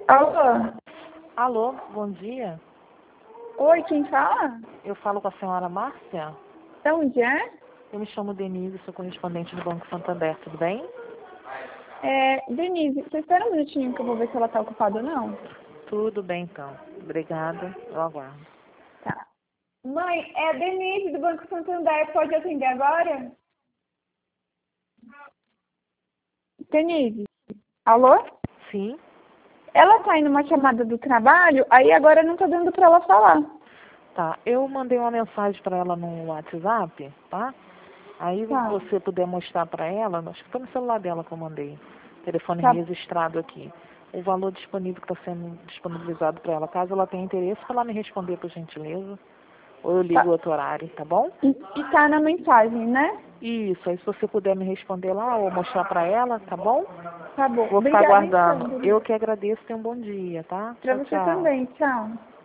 Alô? Alô, bom dia. Oi, quem fala? Eu falo com a senhora Márcia. De onde é? Eu me chamo Denise, sou correspondente do Banco Santander, tudo bem? Denise, você espera um minutinho que eu vou ver se ela tá ocupada ou não. Tudo bem, então. Obrigada, eu aguardo. Tá. Mãe, é a Denise do Banco Santander, pode atender agora? Denise, alô? Sim? Ela tá indo numa chamada do trabalho, aí agora não tá dando pra ela falar. Tá, eu mandei uma mensagem para ela no WhatsApp, tá? Aí Tá, você puder mostrar para ela, acho que foi no celular dela que eu mandei, telefone tá, registrado aqui, o valor disponível que está sendo disponibilizado para ela. Caso ela tenha interesse, para ela me responder, por gentileza, ou eu ligo tá. outro horário, tá bom? E tá na mensagem, né? Isso, aí se você puder me responder lá ou mostrar para ela, tá bom? Tá bom. Vou ficar Obrigada então, aguardando. Denise. Eu que agradeço, tenha um bom dia, tá? Pra Tchau, você tchau. também, tchau.